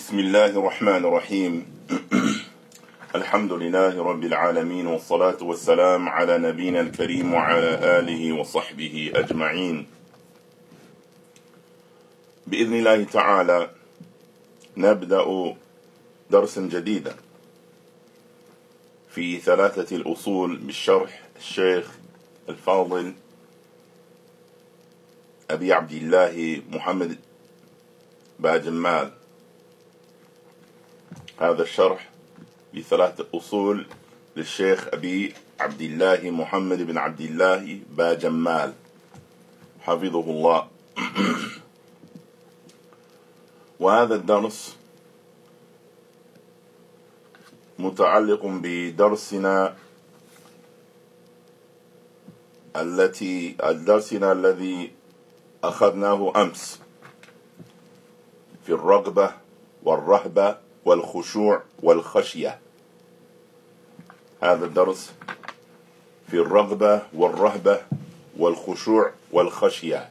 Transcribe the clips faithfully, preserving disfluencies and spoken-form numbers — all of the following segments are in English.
بسم الله الرحمن الرحيم الحمد لله رب العالمين والصلاة والسلام على نبينا الكريم وعلى آله وصحبه أجمعين. بإذن الله تعالى نبدأ درسا جديدا في ثلاثة الأصول بالشرح الشيخ الفاضل أبي عبد الله محمد باجمال. هذا الشرح لثلاثة أصول للشيخ أبي عبد الله محمد بن عبد الله باجمال حفظه الله. وهذا الدرس متعلق بدرسنا التي الدرسنا الذي أخذناه أمس في الرغبة والرهبة والخشوع والخشية. هذا الدرس في الرغبة والرهبة والخشوع والخشية.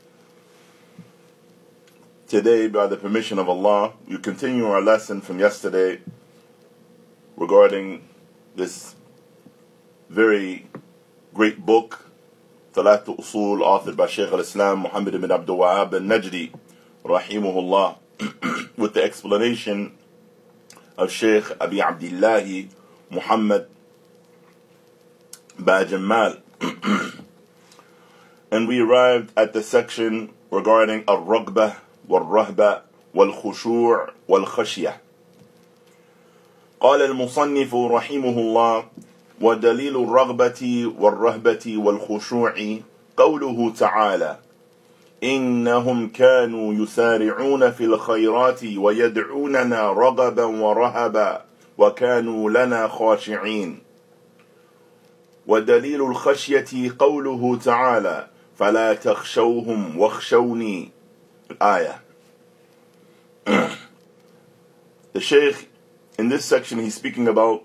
Today, by the permission of Allah, we continue our lesson from yesterday regarding this very great book, ثلاثة أصول, authored by Shaykh al-Islam Muhammad ibn Abdul Wahhab al-Najdi, rahimahullah, with the explanation of Shaykh Abi Abdullah Muhammad Bajamal. And we arrived at the section regarding al-Raghbah wal-Rahbah wal-Khushu' wal-Khashiyah. قال المصنف رحمه الله: ودليل الرغبة والرهبة والخشوع قوله تعالى: إنهم كانوا يسارعون في الخيرات ويدعوننا رغبا ورهبا وكانوا لنا خاشعين. ودليل الخشية قوله تعالى: فلا تخشوهم واخشوني. الآية. The Shaykh, in this section, he's speaking about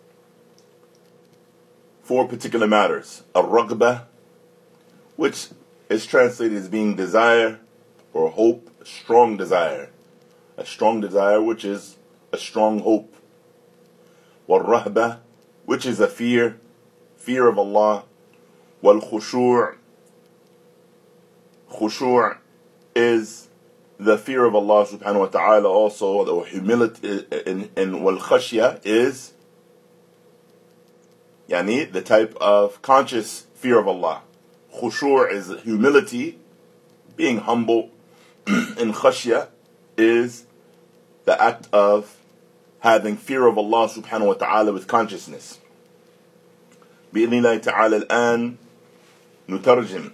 four particular matters. Al-Raghbah, which is translated as being desire or hope, a strong desire. A strong desire, which is a strong hope. Wal-Rahbah, which is a fear, fear of Allah. Wal-Khushu', Khushu' is the fear of Allah subhanahu wa ta'ala also, or humility, and, and Wal-Khashya is yani, the type of conscious fear of Allah. Khushu' is humility, being humble, and khashya is the act of having fear of Allah subhanahu wa ta'ala with consciousness. بإذن الله تعالى الآن نترجم.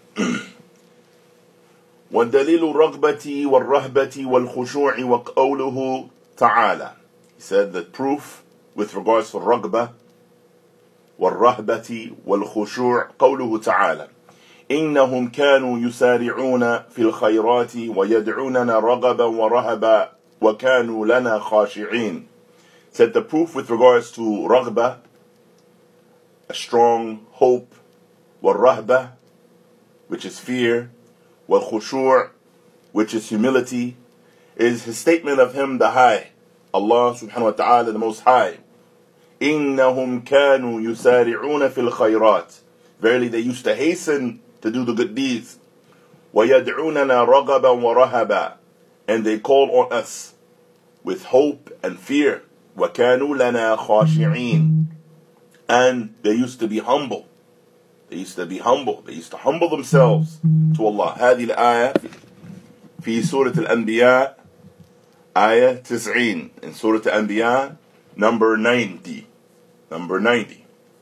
والدليل الرغبة والرهبة والخشوع وقوله تعالى. He said that proof with regards to الرغبة والرهبة والخشوع قوله تعالى: إنهم كانوا يسارعون في الخيرات ويدعوننا رغبا ورهبا وكانوا لنا خاشعين. Said the proof with regards to رغبة, a strong hope, والرهبة, which is fear, والخشوع, which is humility, is his statement of him, the High, Allah subhanahu wa ta'ala, the Most High. إنهم كانوا يسارعون في الخيرات. Verily they used to hasten to do the good deeds. وَيَدْعُونَنَا رَغَبًا وَرَهَبًا, and they called on us with hope and fear. وَكَانُوا لَنَا خَاشِعِينَ, and they used to be humble. They used to be humble. They used to humble themselves to Allah. هذه الآية في سورة الأنبياء آية تسعين, in سورة الأنبياء number ninety. Number ninety.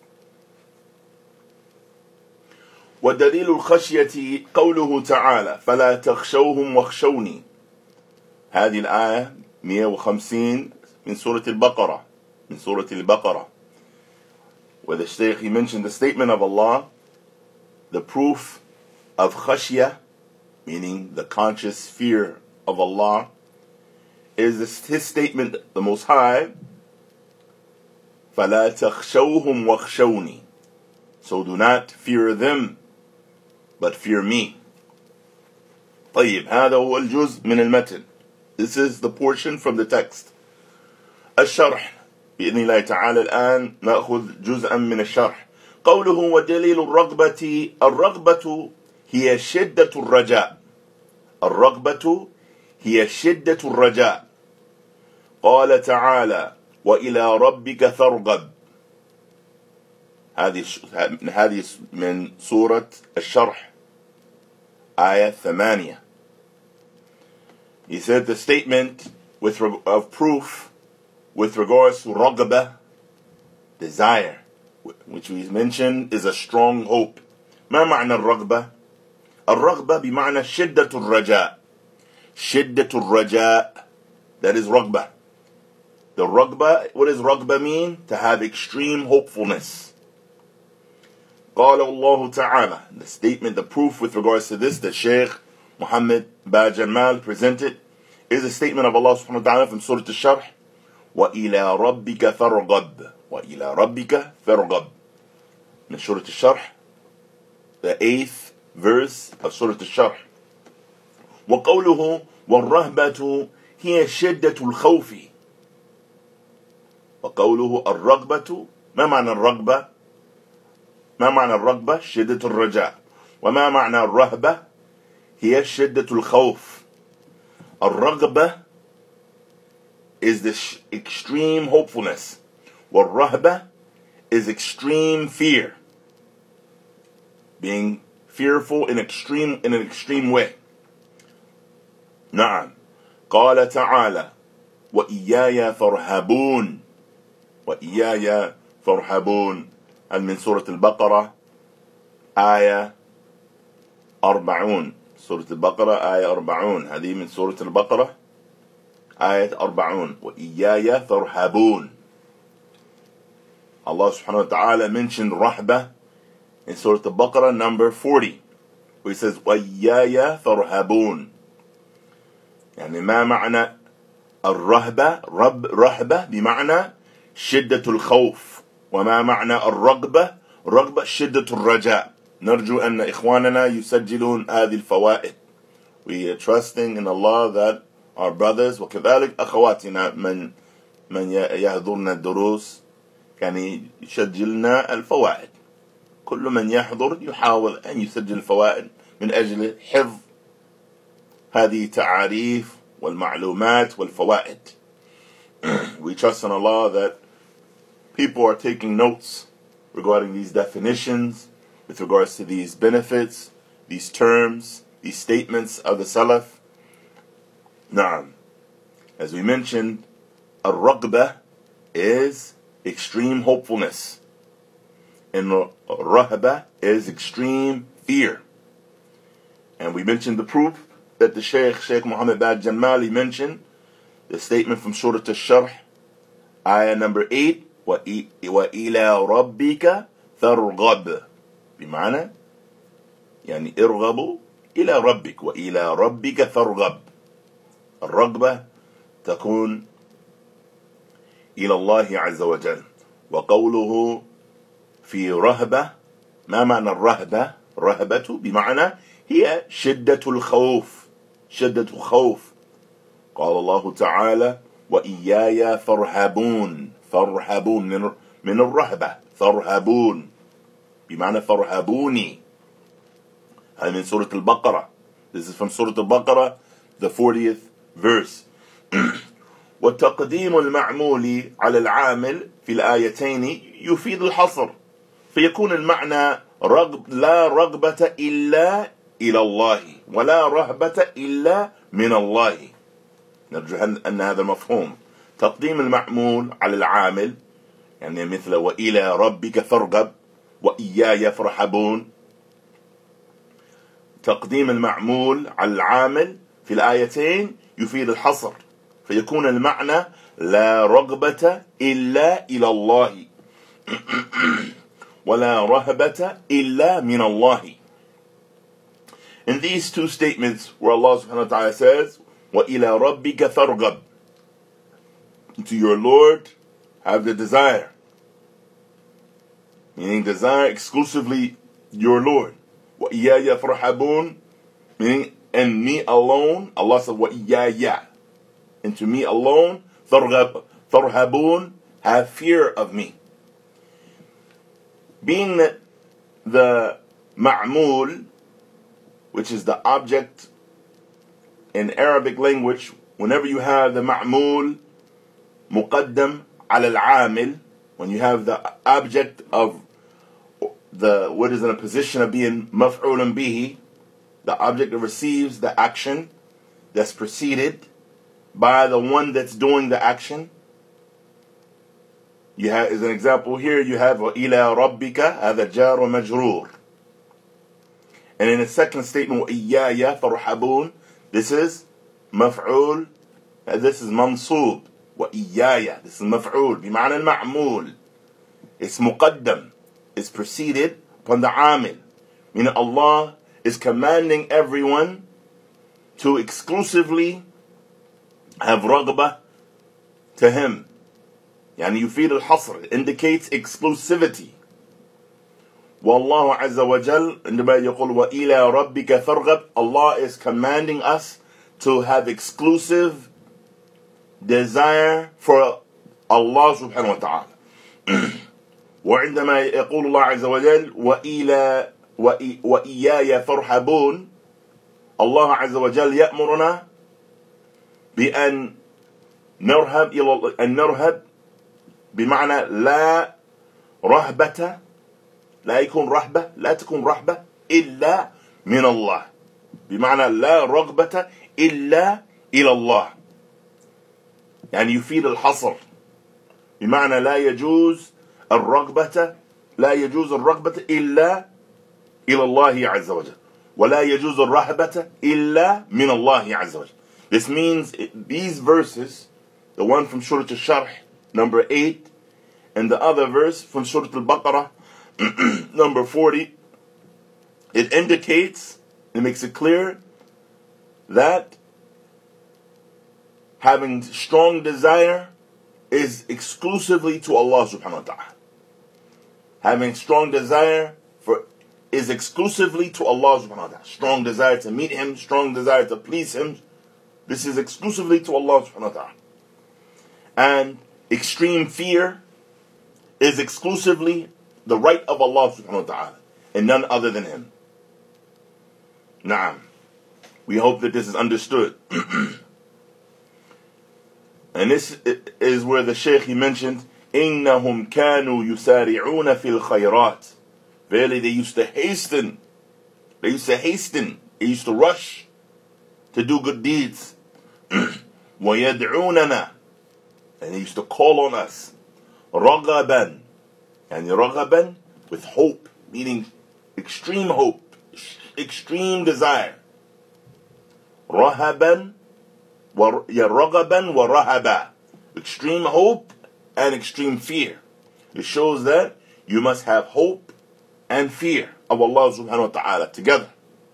ودليل الخشية قوله تعالى: فلا تخشوهم واخشوني. هذه الآية مئة وخمسين من سورة البقرة, من سورة البقرة, where the Shaykh, he mentioned the statement of Allah, the proof of khashya, meaning the conscious fear of Allah, is this, his statement, the Most High: فلا تخشوهم واخشوني. So do not fear them, but fear me. طيب هذا هو الجزء من المتن. This is the portion from the text. الشرح بإذن الله تعالى الآن نأخذ جزءا من الشرح. قوله ودليل الرغبة الرغبة هي شدة الرجاء الرغبة هي شدة الرجاء. قال تعالى وإلى ربك فارغب. هذه هذه من سورة الشرح آية ثمانية. He said the statement with of proof with regards to رغبة, desire, which we mentioned is a strong hope. ما معنى الرغبة؟ الرغبة بمعنى شدة الرجاء. شدة الرجاء, that is رغبة. The رغبة, what does رغبة mean? To have extreme hopefulness. قال الله تعالى, the statement, the proof with regards to this that Sheikh Muhammad Bajamal presented is a statement of Allah subhanahu wa ta'ala from Surah Al-Sharh. وَإِلَىٰ رَبِّكَ فَارْغَب وَإِلَىٰ رَبِّكَ فَارْغَب. In Surah Al-Sharh, the eighth verse of Surah Al-Sharh. وَقَوْلُهُ وَالرَّهْبَةُ هِيَ شِدَّةُ الْخَوْفِ. وقوله الرغبة, ما معنى الرغبة؟ ما معنى الرغبة؟ شدة الرجاء. وما معنى الرهبة؟ هي شدة الخوف. الرغبة is the extreme hopefulness. والرهبة is extreme fear, being fearful in extreme in an extreme way. نعم. قال تعالى وإياي فارهبون وإياي فارهبون. هل من سورة البقرة آية أربعون. سورة البقرة آية أربعون. هذه من سورة البقرة آية أربعون. وإياي فارهبون. Allah subhanahu wa ta'ala mentioned rahbah in Surah Al-Baqarah number forty, where He says وَإِيَّايَ فَارْهَبُونَ. يعني ما معنى الرهبة؟ رب رهبة بمعنى شدة الخوف. وما معنى الرغبة؟ رغبة شدة الرجاء. نرجو أن إخواننا يسجلون هذه الفوائد. We are trusting in Allah that our brothers وكذلك أخواتنا من من يحضرنا الدروس كان يسجلنا الفوائد. كل من يحضر يحاول أن يسجل الفوائد من أجل حفظ هذه التعاريف والمعلومات والفوائد. We trust in Allah that people are taking notes regarding these definitions, with regards to these benefits, these terms, these statements of the Salaf. Naam. As we mentioned, al-Raghbah is extreme hopefulness, and Rahbah is extreme fear. And we mentioned the proof that the Shaykh, Shaykh Muhammad Bajamal mentioned, the statement from Surah Al-Sharh, ayah number eight, وَإِلَىٰ رَبِّكَ فَارْغَب. بمعنى يعني ارغبوا إلى ربك وإلى ربك فارغب. الرغبة تكون إلى الله عز وجل. وقوله في رهبة, ما معنى الرهبة؟ رهبة بمعنى هي شدة الخوف. شدة خوف. قال الله تعالى وإياي فارهبون. فارهبون من من الرهبة. فارهبون بمعنى فارهبوني. هذا من سورة البقرة. This is from Surah Al-Baqarah, the fortieth verse. والتقديم المعمول على العامل في الآيتين يفيد الحصر، فيكون المعنى رغب لا رغبة إلا إلى الله ولا رهبة إلا من الله. نرجو أن هذا مفهوم. تقديم المعمول على العامل يعني مثل وإلى ربك فارغب وإياي فارهبون. تقديم المعمول على العامل في الآيتين يفيد الحصر، فيكون المعنى لا رغبة إلا إلى الله ولا رهبة إلا من الله. In these two statements where Allah subhanahu wa ta'ala says وَإِلَى رَبِّكَ فَارْغَب, to your Lord have the desire, meaning desire exclusively your Lord. وَإِيَّايَ فَارْهَبُونَ, meaning and me alone. Allah said وَإِيَّايَ, into me alone. ترغب, ترهبون, have fear of me. Being that the ma'mul, which is the object in Arabic language, whenever you have the ma'mul muqaddam ala al-amil, when you have the object of the what is in a position of being maf'ulun bihi, the object that receives the action that's preceded by the one that's doing the action. You have, as an example here, you have وَإِلَىٰ رَبِّكَ هَذَا جَارٌ مَجْرُورٌ. And in the second statement, وَإِيَّايَ فَارْحَبُونَ, this is مفعول, this is منصوب. وَإِيَّايَ, this is مفعول بمعنى المعمول. It's مقدم, it's preceded upon the amil. Meaning Allah is commanding everyone to exclusively have رغبة to Him. يعني يفيد الحصر, it indicates exclusivity. والله عز وجل عندما يقول وإلى ربك فارغب, Allah is commanding us to have exclusive desire for Allah subhanahu wa ta'ala. وعندما يقول الله عز وجل وإلى وإياي فارحبون, Allah عز وجل يأمرنا بأن نرهب إلى أن نرهب بمعنى لا رهبة, لا يكون رهبة, لا تكون رهبة إلا من الله, بمعنى لا رغبة إلا إلى الله. يعني يفيد الحصر, بمعنى لا يجوز الرغبة لا يجوز الرغبة إلا إلى الله عز وجل, ولا يجوز الرهبة إلا من الله عز وجل. This means these verses, the one from Surah Al-Sharh, number eight, and the other verse from Surah Al-Baqarah, number forty, it indicates, it makes it clear that having strong desire is exclusively to Allah subhanahu wa ta'ala. Having strong desire for is exclusively to Allah subhanahu wa ta'ala. Strong desire to meet Him, strong desire to please Him. This is exclusively to Allah subhanahu wa ta'ala. And extreme fear is exclusively the right of Allah subhanahu wa ta'ala and none other than Him. Naam. We hope that this is understood. And this is where the Shaykh he mentioned, إِنَّهُمْ كَانُوا يُسَارِعُونَ فِي الْخَيْرَاتِ. Verily they used to hasten. They used to hasten. They used to rush to do good deeds. وَيَدْعُونَنَا. And they used to call on us. رَغَبًا. And رَغَبًا with hope, meaning extreme hope, extreme desire. رَهَبًا. رَغَبًا وَرَهَبًا. Extreme hope and extreme fear. It shows that you must have hope and fear of Allah subhanahu wa ta'ala together.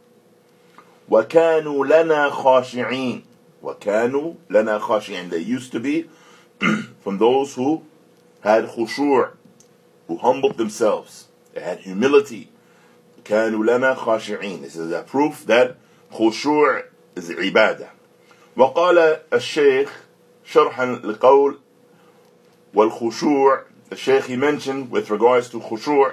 وَكَانُوا لَنَا خَاشِعِينَ. وَكَانُوا لَنَا خَاشِعِينَ. They used to be from those who had khushu', who humbled themselves. They had humility. كَانُوا لَنَا خَاشِعِينَ. This is a proof that khushu' is ibadah. وقال الشيخ شرحا لقول والخشوع. The Shaykh he mentioned with regards to khushu',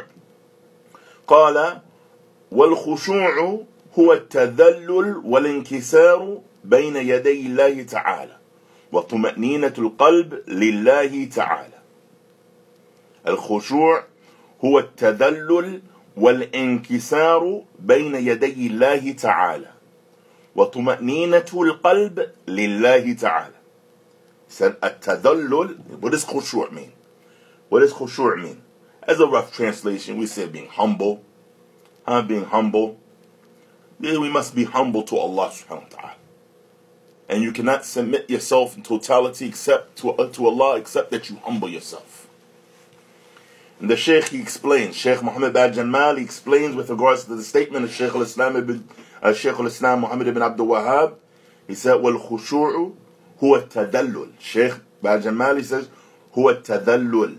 قال والخشوع هو التذلل والانكسار بين يدي الله تعالى وطمأنينة القلب لله تعالى. الخشوع هو التذلل والانكسار بين يدي الله تعالى وطمأنينة القلب لله تعالى. Said التذلل. What does khushu' mean? What does khushu' mean? As a rough translation, we say being humble. Huh? Being humble. Yeah, we must be humble to Allah subhanahu wa ta'ala. And you cannot submit yourself in totality except to, uh, to Allah, except that you humble yourself. And the Shaykh he explains, Shaykh Muhammad Bajjamal, he explains with regards to the statement of Shaykh al-Islam ibn uh, Shaykh al-Islam Muhammad ibn Abdul Wahhab. He said, وَالْخُشُوعُ هُوَ التَّذَلُّل. Shaykh Bajjamal, he says, هُوَ التَّذَلُّل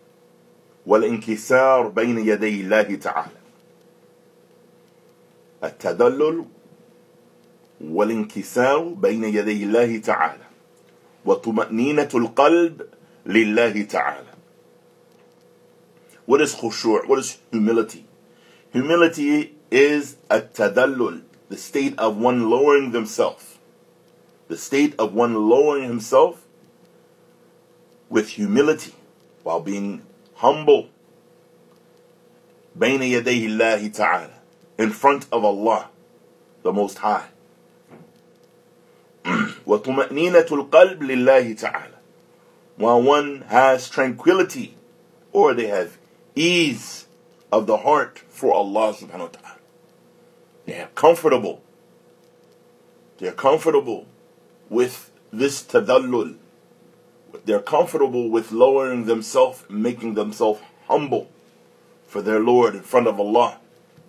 والانكسار بين يدي الله تعالى. التذلل والانكسار بين يدي الله تعالى وطمأنينة القلب لله تعالى. What is khushu'? What is humility? Humility is a tadallul, the state of one lowering themselves. The state of one lowering himself with humility while being humble. بين يديه الله تعالى, in front of Allah, the Most High. وطمأنينة القلب لله تعالى, while one has tranquility or they have ease of the heart for Allah subhanahu wa ta'ala. They are comfortable. They are comfortable with this tadallul. They're comfortable with lowering themselves, making themselves humble for their Lord in front of Allah.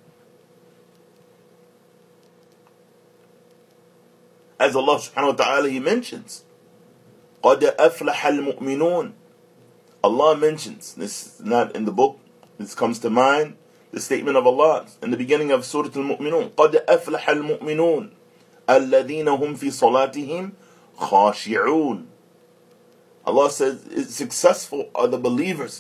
As Allah subhanahu wa ta'ala, He mentions, قَدْ أَفْلَحَ الْمُؤْمِنُونَ. Allah mentions, this is not in the book, this comes to mind, the statement of Allah in the beginning of Surah Al-Mu'minun. قَدْ أَفْلَحَ الْمُؤْمِنُونَ الَّذِينَ هُمْ فِي صَلَاتِهِمْ خَاشِعُونَ. Allah says, successful are the believers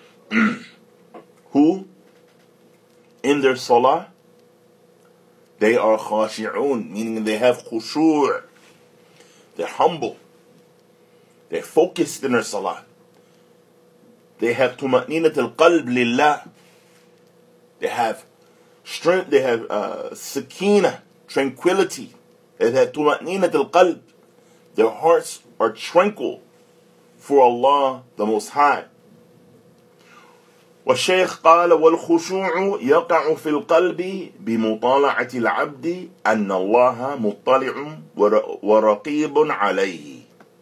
who, in their salah, they are khashi'un, meaning they have khushu'. They're humble. They're focused in their salah. They have tuma'ninat al-qalb lillah. They have strength, they have uh, sakina, tranquility. They have tuma'ninat al-qalb. Their hearts are tranquil for Allah the Most High. والشيخ قال والخشوع يقع في القلب بمطالعة العبد أن الله مطلع ورقيب عليه.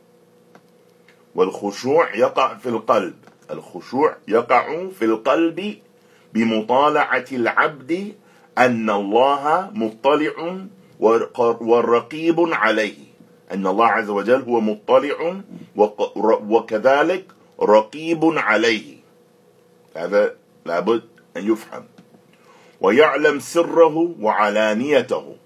والخشوع يقع في القلب. الخشوع يقع في القلب بمطالعة العبد أن الله مطلع ورقيب عليه. أن الله عز وجل هو مطلع وكذلك رقيب عليه. هذا لابد أن يفهم. ويعلم سره وعلانيته.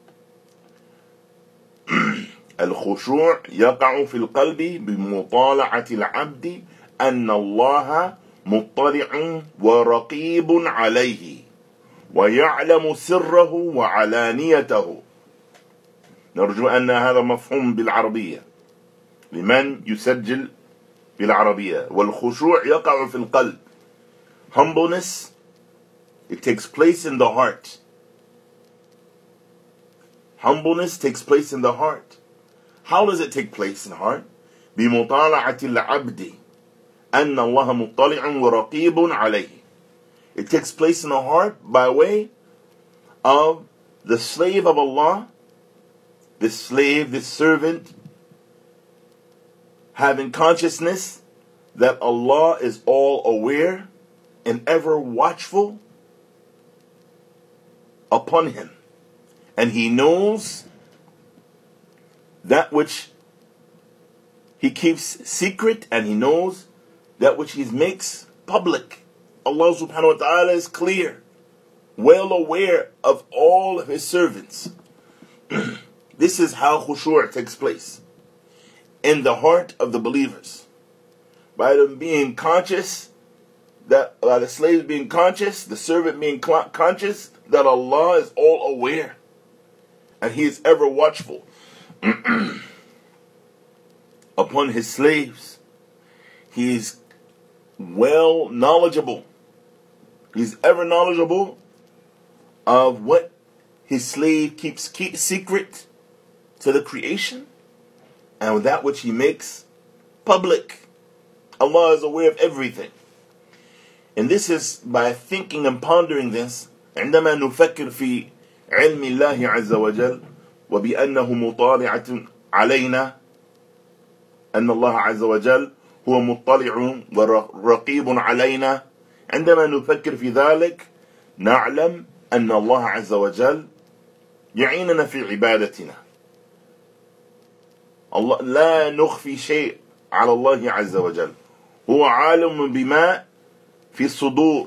الخشوع يقع في القلب بمطالعة العبد أن الله مطلع ورقيب عليه ويعلم سره وعلانيته. نرجو أن هذا مفهوم بالعربية لمن يسجل بالعربية. والخشوع يقع في القلب. Humbleness, it takes place in the heart. Humbleness takes place in the heart. How does it take place in the heart? بمطالعة العبد أن الله مطلع ورقيب عليه. It takes place in the heart by way of the slave of Allah, the slave, the servant, having consciousness that Allah is all aware and ever watchful upon him. And he knows that which he keeps secret, and he knows that which he makes public. Allah subhanahu wa ta'ala is clear, well aware of all of his servants. This is how khushu' takes place in the heart of the believers. By them being conscious, that by the slave being conscious, the servant being conscious that Allah is all aware and He is ever watchful upon His slaves. He is well knowledgeable. He's ever knowledgeable of what His slave keeps keep secret to the creation and that which He makes public. Allah is aware of everything. And this is by thinking and pondering this عندما نفكر في علم الله عز وجل وبأنه مطالعة علينا أن الله عز وجل هو مطلع ورقيب علينا. عندما نفكر في ذلك نعلم أن الله عز وجل يعيننا في عبادتنا. الله لا نخفي شيء على الله عز وجل. هو عالم بما في الصدور.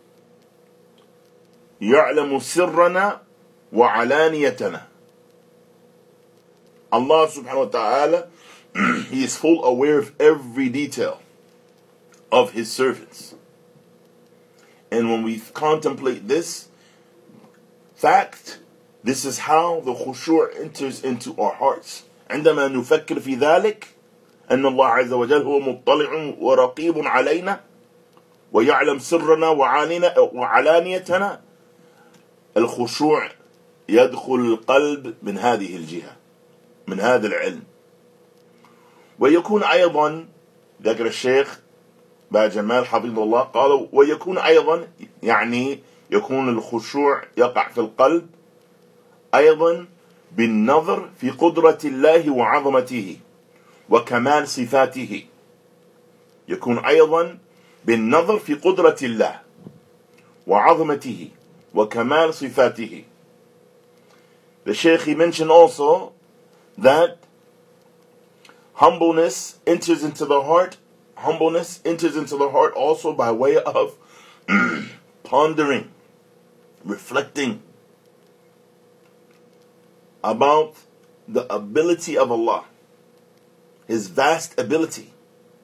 يعلم سرنا وعلانيتنا. Allah subhanahu wa ta'ala He is full aware of every detail of His servants. And when we contemplate this fact, this is how the khushu' enters into our hearts. عندما نفكر في ذلك أن الله عز وجل هو مطلع ورقيب علينا ويعلم سرنا وعلانيتنا، الخشوع يدخل القلب من هذه الجهة، من هذا العلم. ويكون أيضا، ذكر الشيخ باجمال حفظه الله، قالوا ويكون أيضا، يعني يكون الخشوع يقع في القلب أيضا بالنظر في قدرة الله وعظمته وكمال صفاته. يكون أيضا بالنظر في قدرة الله وعظمته وكمال صفاته. The Shaykh, he mentioned also that humbleness enters into the heart. Humbleness enters into the heart also by way of pondering, reflecting about the ability of Allah, His vast ability,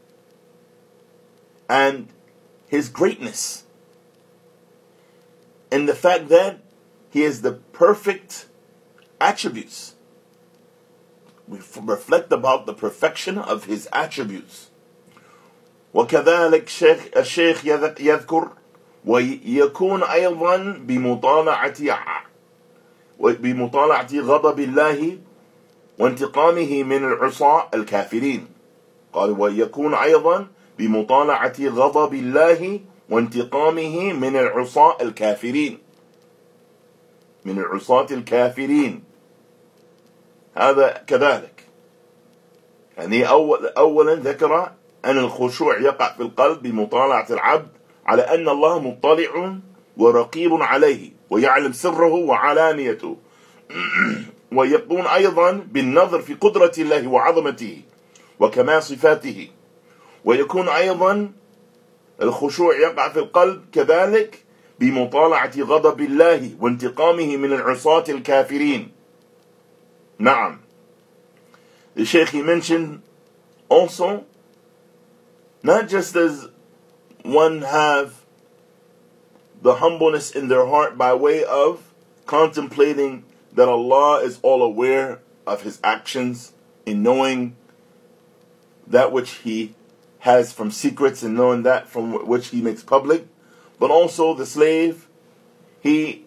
and His greatness, and the fact that He has the perfect attributes. We reflect about the perfection of His attributes. وكذلك شيخ الشيخ يذكر ويكون أيضا بمطالعة بمطالعة غضب الله وانتقامه من العصاة الكافرين. قال ويكون أيضا بمطالعة غضب الله وانتقامه من العصاة الكافرين، من العصاة الكافرين. هذا كذلك، يعني أول أولا ذكر أن الخشوع يقع في القلب بمطالعة العبد على أن الله مطلع ورقيب عليه ويعلم سره وعلانيته. ويكون أيضا بالنظر في قدرة الله وعظمته وكمال صفاته. ويكون أيضا الخشوع يقع في القلب كذلك بمطالعة غضب الله وانتقامه من العصاة الكافرين. نعم. The Shaykh, he mentioned also, not just as one have the humbleness in their heart by way of contemplating that Allah is all aware of His actions, in knowing that which He has from secrets and knowing that from which He makes public, but also the slave, he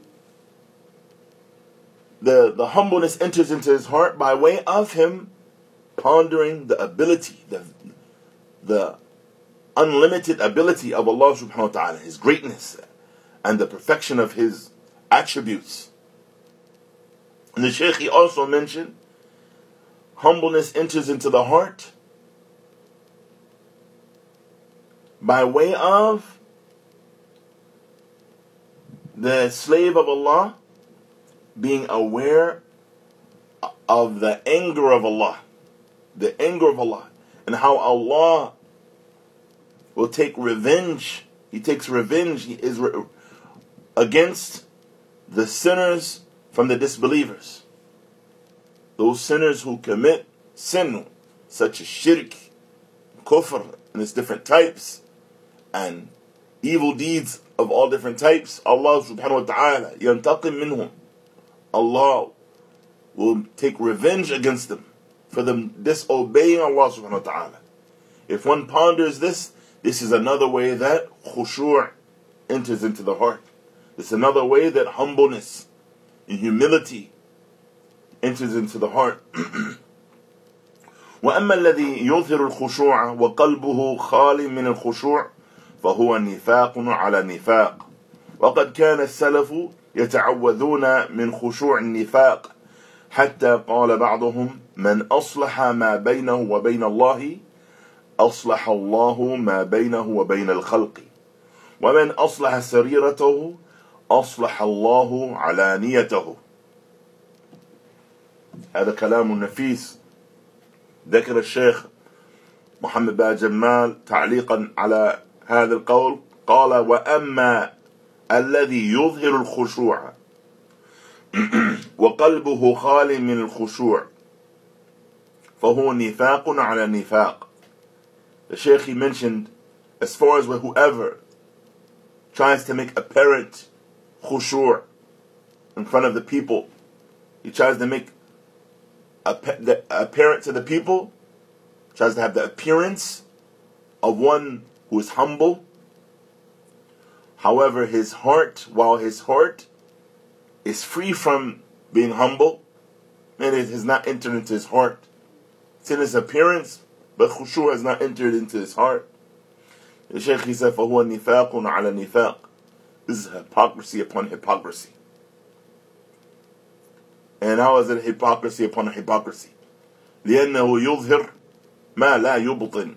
the, the humbleness enters into his heart by way of him pondering the ability, the, the unlimited ability of Allah subhanahu wa ta'ala, His greatness and the perfection of His attributes. And the Shaykh, he also mentioned humbleness enters into the heart by way of the slave of Allah being aware of the anger of Allah, the anger of Allah, and how Allah will take revenge. He takes revenge he is re- against the sinners from the disbelievers. Those sinners who commit sin, such as shirk, kufr, and its different types, and evil deeds of all different types. Allah subhanahu wa ta'ala yantaqim minhum. Allah will take revenge against them for them disobeying Allah subhanahu wa ta'ala. If one ponders this, this is another way that khushu' enters into the heart. It's another way that humbleness and humility enters into the heart. وأما الذي يظهر الخشوع وقلبه خال من الخشوع فهو نفاق على نفاق. وقد كان السلف يتعوذون من خشوع النفاق حتى قال بعضهم من أصلح ما بينه وبين الله أصلح الله ما بينه وبين الخلق ومن أصلح سريرته أصلح الله علانيته. هذا كلام نفيس ذكر الشيخ محمد باجمال تعليقا على هذا القول. قال وأما الذي يظهر الخشوع وقلبه خال من الخشوع فَهُوَ نِفَاقٌ عَلَى نِفَاقٍ. The Shaykh, he mentioned, as far as whoever tries to make apparent khushu' in front of the people, he tries to make the apparent to the people, tries to have the appearance of one who is humble. However, his heart, while his heart is free from being humble, and it has not entered into his heart. It's in his appearance, but khushu' has not entered into his heart. The Shaykh, he said, فَهُوَ نِفَاقٌ عَلَى نِفَاقٍ. This is hypocrisy upon hypocrisy. And how is it hypocrisy upon hypocrisy? لأنه يظهر ما لا يبطن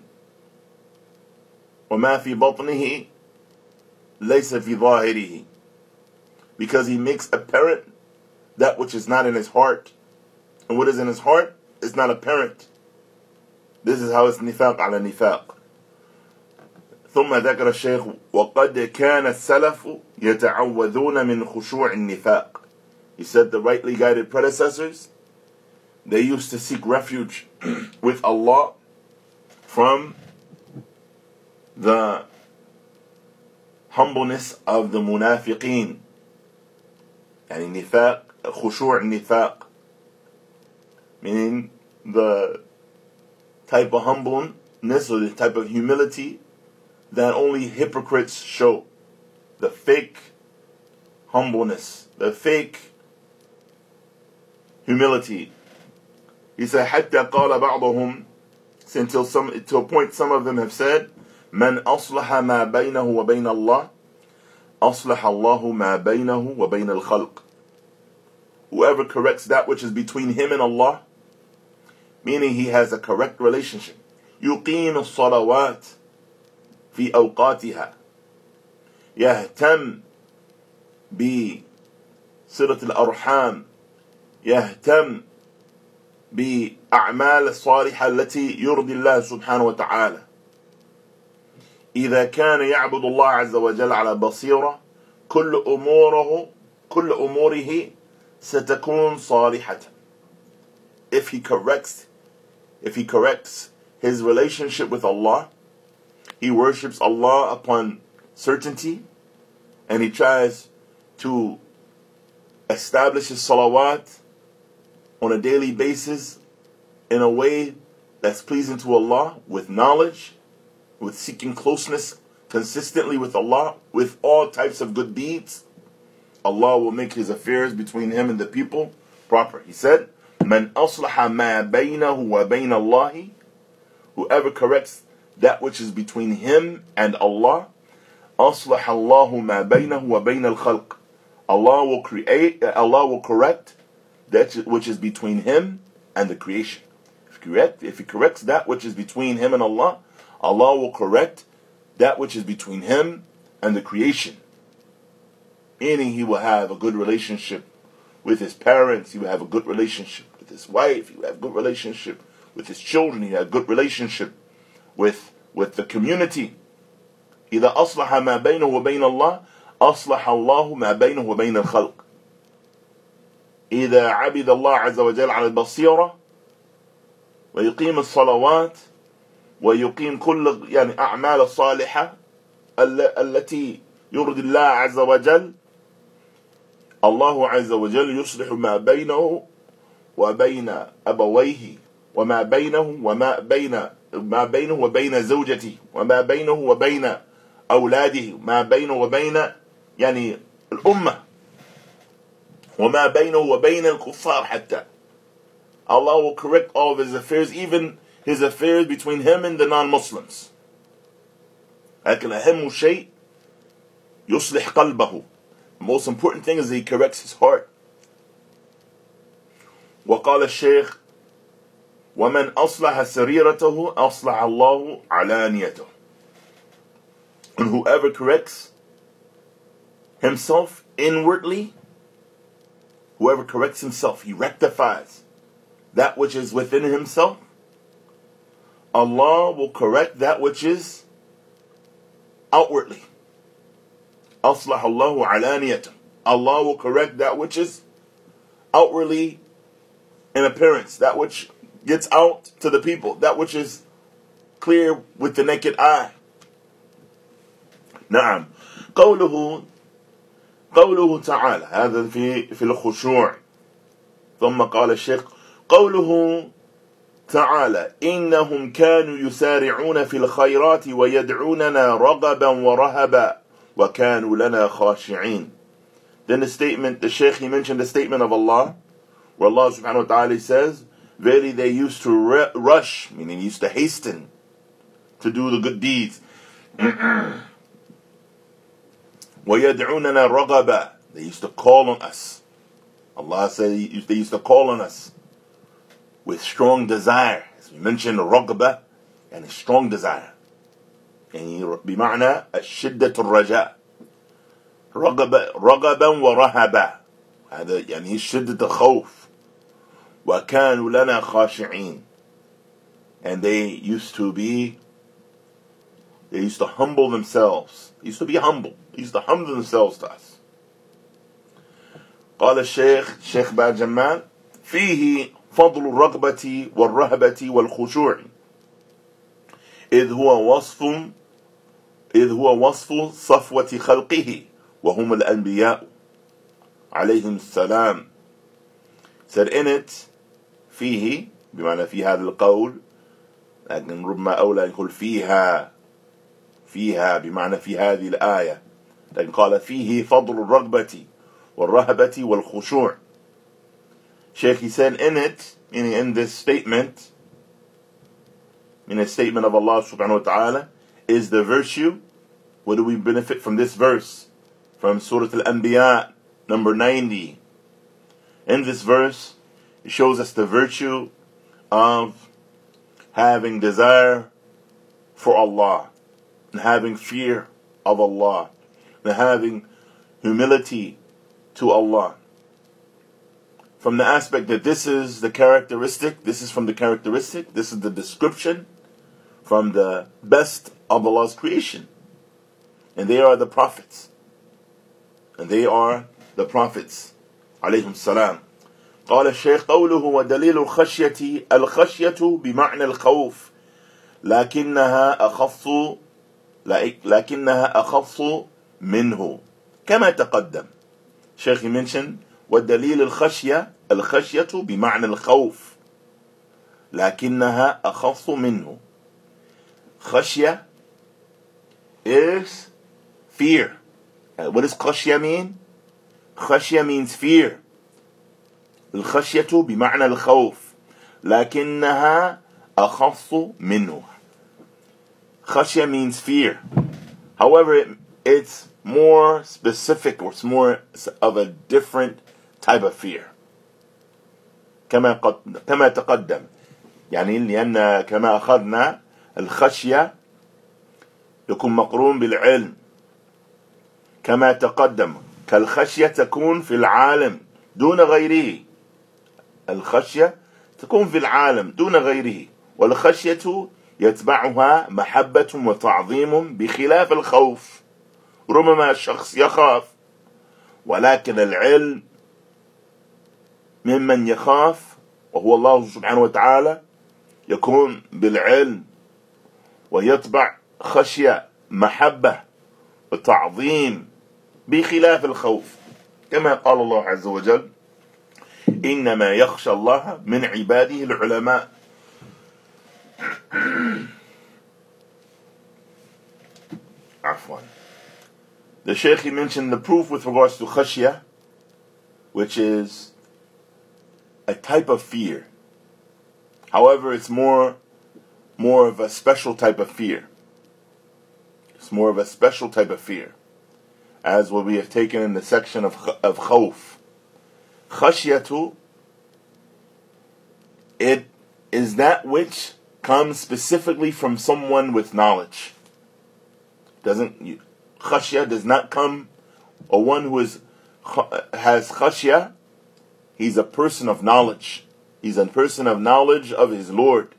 وما في بطنه ليس في ظاهره. Because he makes apparent that which is not in his heart, and what is in his heart is not apparent. This is how it's nifaq ala nifaq. ثم ذكر الشيخ وقد كان السلف يتعوذون من خشوع النفاق. He said the rightly guided predecessors, they used to seek refuge with Allah from the humbleness of the munafiqeen. يعني nifaq, khushu' nifaq, meaning the type of humbleness or the type of humility that only hypocrites show. The fake humbleness, the fake humility. He said, حتى قال بعضهم, until some, to a point some of them have said, من أصلح ما بينه وبين الله أصلح الله ما بينه وبين الخلق. Whoever corrects that which is between him and Allah, meaning he has a correct relationship. يقيم الصلوات في أوقاتها. يهتم بصلة الأرحام. يهتم بأعمال الصالحة التي يرضي الله سبحانه وتعالى. إذا كان يعبد الله عز وجل على بصيرة كل أموره كل أموره ستكون صالحة. If he corrects, if he corrects his relationship with Allah, he worships Allah upon certainty, and he tries to establish his salawat on a daily basis in a way that's pleasing to Allah, with knowledge, with seeking closeness consistently with Allah, with all types of good deeds, Allah will make his affairs between him and the people proper. He said, "Man aslaha ma baynahu wa bayna Allahi." Whoever corrects that which is between him and Allah, aslaha Allahu ma baynahu wa bayna al-khalq. Allah will create, Allah will correct that which is between him and the creation. If he, correct, if he corrects that which is between him and Allah, Allah will correct that which is between him and the creation. Meaning he will have a good relationship with his parents, he will have a good relationship with his wife, he will have a good relationship with his children, he will have a good relationship with, with the community. إذا أصلح ما بينه وبين الله أصلح الله ما بينه وبين الخلق. إذا عبد الله عز وجل على البصيرة ويقيم الصلوات ويقيم كل يعني أعمال الصالحة التي يرضي الله عز وجل، الله عز وجل يصلح ما بينه وبين أبويه وما بينه وما بين ما بينه وبين زوجته وما بينه وبين أولاده، ما بينه وبين يعني الأمة، وما بينه وبين الكفار حتى. Allah will correct all of his affairs, even his affairs between him and the non-Muslims. لكن أهم شيء يصلح قلبه. The most important thing is that he corrects his heart. وقال الشيخ ومن أصلح سريرته أصلح الله علانيته. And whoever corrects himself inwardly, whoever corrects himself, he rectifies that which is within himself, Allah will correct that which is outwardly. أصلح الله علانيته. Allah will correct that which is outwardly in appearance, that which gets out to the people, that which is clear with the naked eye. نعم. قوله قوله تعالى هذا في في الخشوع. ثم قال الشيخ قوله تعالى إنهم كانوا يسارعون في الخيرات ويدعوننا رغبا ورهبا وكانوا لنا خاشعين. Then the statement, the Shaykh, he mentioned the statement of Allah, where Allah subhanahu wa ta'ala says, verily they used to rush, meaning used to hasten to do the good deeds. وَيَدْعُونَنَا رَغَبًا, they used to call on us. Allah said they used to call on us with strong desire. As we mentioned, رغبة and a strong desire. يعني بمعنى الشدة الرجاء. رغبة رغبا ورهبا. هذا يعني شدة الخوف. وكانوا لنا خاشعين. And they used to be, they used to humble themselves. They used to be humble. They used to humble themselves to us. قال الشيخ الشيخ باجمال فيه فضل الرغبة والرهبة والخشوع إذ هو وصف إذ هو وصف صفوة خلقه وهم الأنبياء عليهم السلام. said in it فيه بمعنى في هذا القول, لكن ربما أولى يقول فيها فيها بمعنى في هذه الآية, لكن قال فيه فضل الرغبة والرهبة والخشوع. Sheikh, he said in it, meaning in this statement, in a statement of Allah subhanahu wa ta'ala, is the virtue. What do we benefit from this verse? From Surah Al-Anbiya, number ninety. In this verse, it shows us the virtue of having desire for Allah, and having fear of Allah, and having humility to Allah. From the aspect that this is the characteristic, this is from the characteristic, this is the description from the best of Allah's creation. And they are the prophets. And they are the prophets. عليهم السلام. قال الشيخ قوله ودليل الخشية الخشية بمعنى الخوف لكنها أخص لكنها أخص منه كما تقدم. Sheikh, he mentioned والدليل الخشية الخشية بمعنى الخوف لكنها أخص منه. خشية is fear. What does خشية mean? خشية means fear. الخشية بمعنى الخوف لكنها أخص منه. خشية means fear. However, it, it's more specific, or it's more of a different type of fear. كما قد كما تقدم. يعني لأن كما أخذنا الخشية يكون مقرون بالعلم. كما تقدم كالخشية تكون في العالم دون غيره. الخشية تكون في العالم دون غيره. والخشية يتبعها محبة وتعظيم بخلاف الخوف. ربما الشخص يخاف ولكن العلم ممن يخاف وهو الله سبحانه وتعالى يكون بالعلم ويتبع خشية محبة وتعظيم بخلاف الخوف كما قال الله عز وجل إنما يخشى الله من عباده العلماء. عفوا. The Shaykh, he mentioned the proof with regards to khashya, which is a type of fear. However, it's more more of a special type of fear. It's more of a special type of fear, as what we have taken in the section of of khawf. Khashyatu, it is that which comes specifically from someone with knowledge. Doesn't khashya does not come, or one who is has khashya, he's a person of knowledge. He's a person of knowledge of his Lord.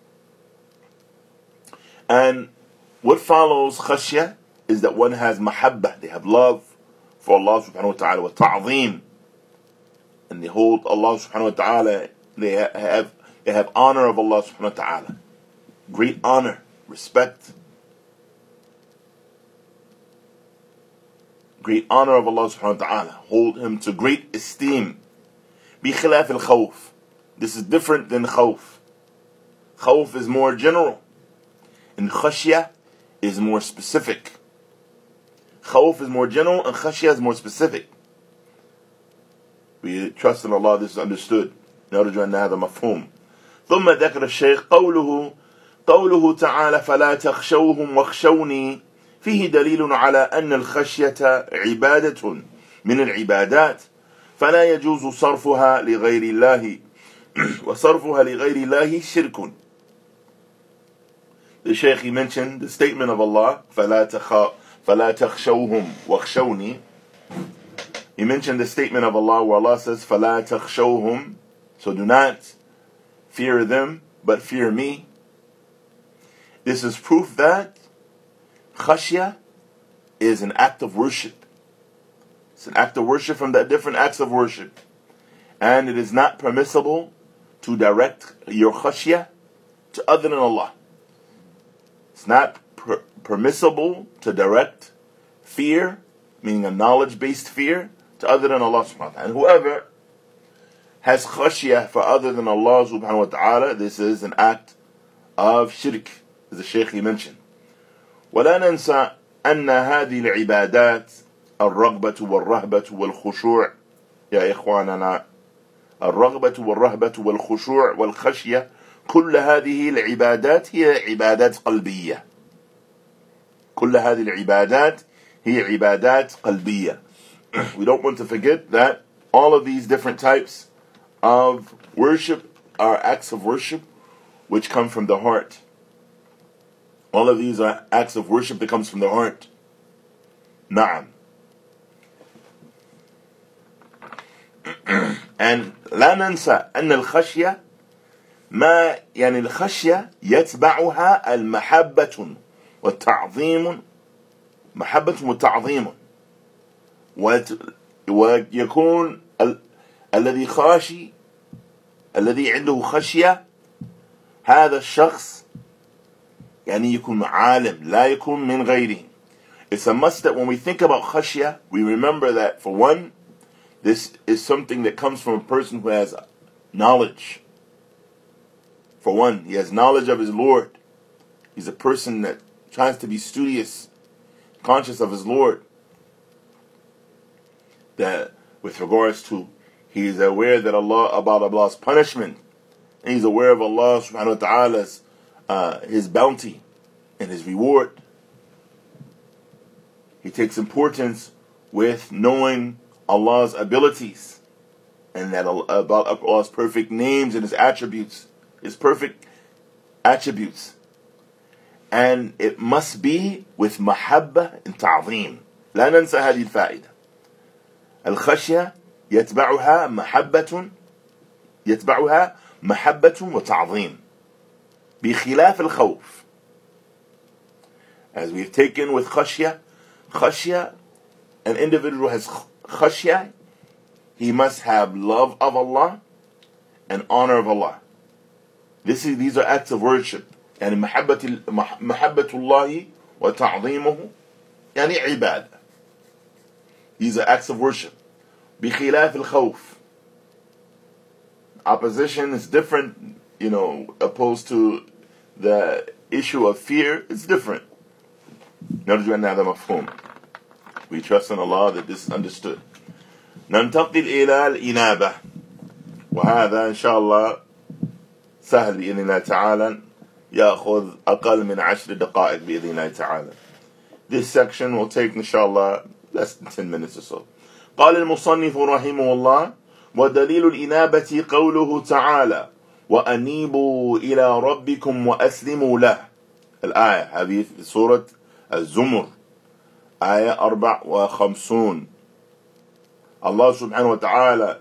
And what follows khashya is that one has mahabbah, they have love for Allah subhanahu wa ta'ala, wa ta'zeem, and they hold Allah subhanahu wa ta'ala, they have It have honor of Allah subhanahu wa ta'ala. Great honor, respect. Great honor of Allah subhanahu wa ta'ala. Hold him to great esteem. بخلاف الخوف. This is different than khawf. Khawf is more general. And khashya is more specific. Khawf is more general and khashya is more specific. We trust in Allah, this is understood. نرجو أن هذا مفهوم. ثم ذكر الشيخ قوله قوله تعالى فلا تخشوهم واخشوني فيه دليل على أن الخشية عبادة من العبادات فلا يجوز صرفها لغير الله وصرفها لغير الله شرك. The Shaykh, he mentioned the statement of Allah فلا تخ فلا تخشوهم واخشوني. He mentioned the statement of Allah where Allah says فلا تخشوهم, so do not fear them but fear me. This is proof that khashya is an act of worship. It's an act of worship from the different acts of worship. And it is not permissible to direct your khashya to other than Allah. It's not per- permissible to direct fear, meaning a knowledge-based fear, to other than Allah subhanahu wa ta'ala. And whoever has khashya for other than Allah subhanahu wa ta'ala, this is an act of shirk, as the Shaykh he mentioned. ولا ننسى أن هذه العبادات الرغبة والرهبة والخشوع يا إخواننا الرغبة والرهبة والخشوع والخشية كل هذه العبادات هي عبادات قلبية. كل هذه العبادات هي عبادات قلبية. We don't want to forget that all of these different types of worship are acts of worship which come from the heart. All of these are acts of worship that comes from the heart. Na'am. And لا ننسى أن الخشية ما يعني الخشية يتبعها المحبة والتعظيم محبة وتعظيم ويكون ال... الذي خاشي الذي عنده خشية هذا الشخص يعني يكون عالم لا يكون من غيره. It's a must that when we think about khashya, we remember that for one, this is something that comes from a person who has knowledge. For one, he has knowledge of his Lord. He's a person that tries to be studious, conscious of his Lord. That with regards to, he is aware that Allah, about Allah's punishment. And he's aware of Allah subhanahu wa ta'ala's, uh, his bounty and his reward. He takes importance with knowing Allah's abilities and that about Allah's perfect names and his attributes, his perfect attributes. And it must be with mahabba and ta'zim. لا ننسى هذه الفائدة. الخشية يتبعها محبة يتبعها محبة وتعظيم بخلاف الخوف. As we've taken with khashya, khashya, an individual has khashya, he must have love of Allah and honor of Allah. This is, these are acts of worship. يعني محبة محبة الله وتعظيمه يعني عبادة. These are acts of worship. بخلاف الخوف. Opposition is different, you know, opposed to the issue of fear. It's different. نرجو أن هذا مفهوم. We trust in Allah that this is understood. ننتقل إلى الإنابة. وهذا إن شاء الله سهل بإذن الله تعالى. يأخذ أقل من عشر دقائق بإذن الله تعالى. This section will take إن شاء الله less than ten minutes or so. قال المصنف رحمه الله ودليل الإنابة قوله تعالى وأنيبوا إلى ربكم وأسلموا له. الآية هذه في سورة الزمر آية أربع وخمسون. Allah subhanahu wa ta'ala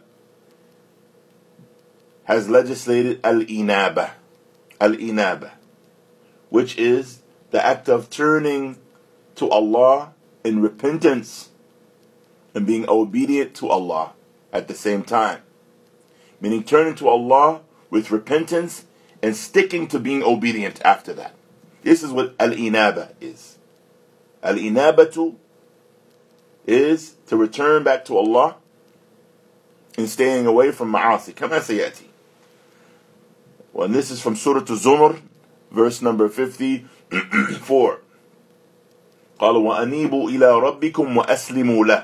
has legislated al-inaba, al-inaba, which is the act of turning to Allah in repentance and being obedient to Allah at the same time. Meaning turning to Allah with repentance and sticking to being obedient after that. This is what al-inaba is. Al-inabatu is to return back to Allah and staying away from ma'asi. Kama sayati. Well, and this is from Surah Az-Zumar, verse number fifty-four. قال وأنيبوا إلى ربكم وأسلموا له.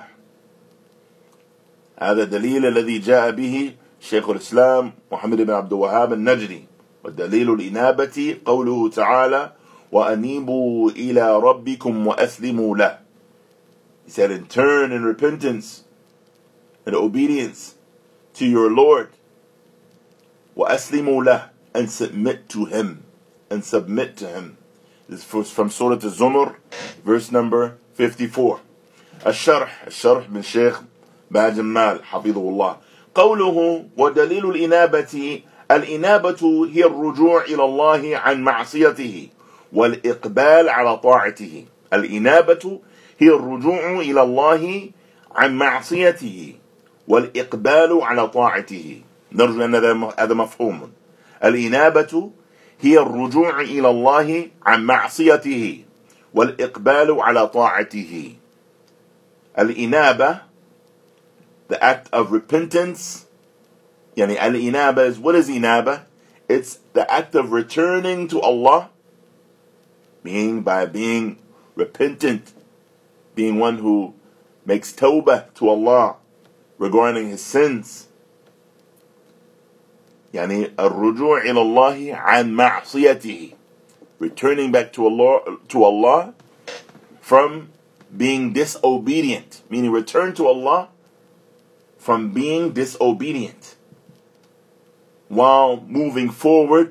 هذا دليل الذي جاء به شيخ الإسلام محمد بن عبد الوهاب النجدي. والدليل الإنابة قوله تعالى وأنيبوا إلى ربكم وأسلموا له. He said, and turn in repentance and obedience to your Lord. وأسلموا له, and submit to Him. And submit to Him. This is from Surah Az-Zumar, verse number fifty-four. الشرح الشرح من شيخ باجمال حفظه الله. قوله ودليل الإنابة الإنابة هي الرجوع إلى الله عن معصيته والإقبال على طاعته. الإنابة هي الرجوع إلى الله عن معصيته والإقبال على طاعته. نرجو أن هذا مفهوم. الإنابة هي الرجوع إلى الله عن معصيته والإقبال على طاعته. الإنابة, the act of repentance. Yani al-inaba is, what is inaba? It's the act of returning to Allah, being by being repentant, being one who makes tawbah to Allah regarding his sins. Yani al-ruju' ila Allah an ma'siyatihi, returning back to Allah to Allah from being disobedient, meaning return to Allah from being disobedient, while moving forward.